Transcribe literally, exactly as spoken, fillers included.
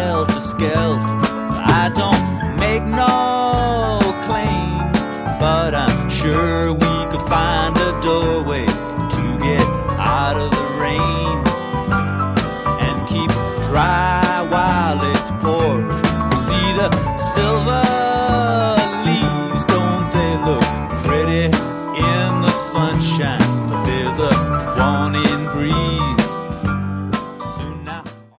helter skelter. I don't make no claims, but I'm sure we could find a doorway to get out of the rain and keep driving.